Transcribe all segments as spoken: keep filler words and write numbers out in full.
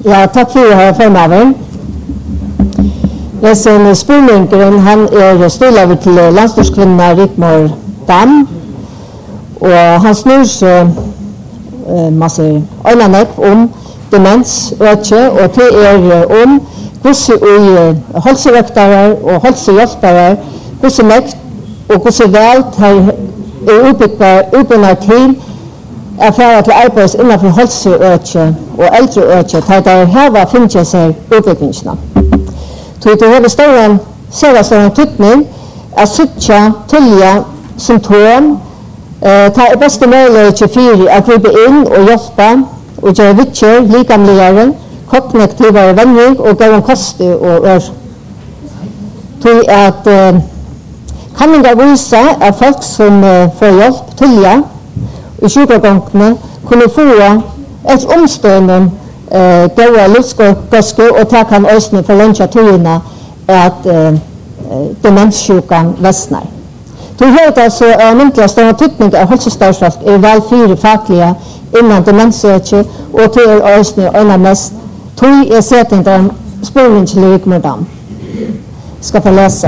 Ja, takk for det her fremover. Jeg ser spurningen, han er styrlever til landstyrskvinna Rigmor Dam, og han snur seg uh, masse øyne om demens, øke, og det er om hvordan uh, helsevektere og helsehjelpere, hvordan mekt og hvordan vel er utbygget til er færre til arbeids innenfor helseøke og eldreøke, til der her finner seg utviklingsene. Så det har større, ser større tydning at sitte tilja symptom, eh, ta er beste mulighet til fire at gripe inn og hjelpe og gjøre vittjer, likamligere, kognitivere vending og gå en koste og ør. Så at eh, kanninger viser at folk som eh, får hjelp tilja i sjukergångene kunne få et omstående uh, gode livsgåske og ta kan øsne for lønnsja togene at uh, demenssjukan vestner. Du hører altså at myndelig større tydning av helsestadsfolk er vel fire faglige innan demensøke og til er øsne øyne mest tog er setting der sporen til Rigmor Dam. Skal få lese.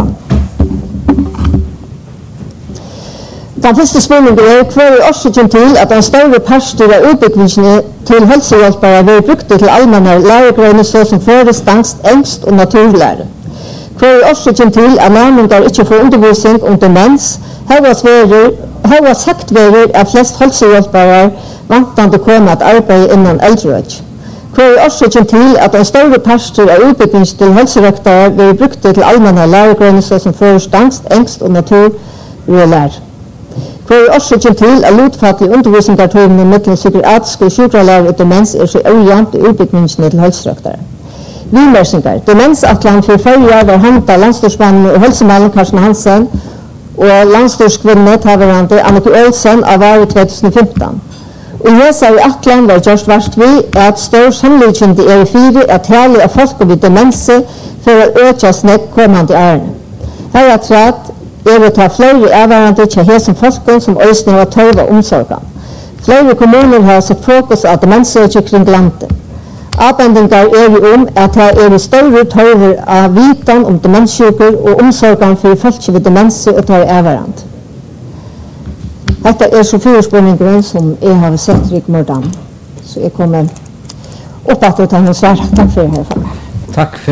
Den første spørningen er hva er årsaken til at en større parster av utbyggingene til helsehjelpere vil brukt til allmenne læregrønner såsom forestangst, engst og naturlære. Hva er årsaken til at nærmengar ikke får undervisning om demens, her var sagt verer at flest helsehjelpere vantande komme at arbeide innen eldreøk. Hva er årsaken til at en større parster av utbyggingene til helsevektere vil brukt til allmenne læregrønner såsom forestangst, engst og naturlære. Hva er årsaken til at lutfattige undervisningsartøyene mellom psykiatriske sjukralærer og demens er så ujevnt i utbyggingene til helserektere. Vimersinger. Demensatlan for førje var håndt av landstyrsmannen og helsemalen Karsten Hansen og landstyrskvinne taverande Annike Olsen av var i tjuetusen og femten. Og lesa i atlan var gjørst verst vi at stor sannolikkende er i fire at hele av folk ved demense for å øke snakk kommende ærene. Her er træt er å ta flere avværende til hesen folken som øyne har tøv og omsorgen. Flere kommuner har sett fokus av demensøke kring landet. Avbendinger er om at det er større tøver av viten om demenssjuker og omsorgen for folk ved demense og tar avværende. Dette er så fyrspåningen som jeg har sett Rigmor Dam. Så jeg kommer opp at jeg tar noe svar. Takk for det her. Takk for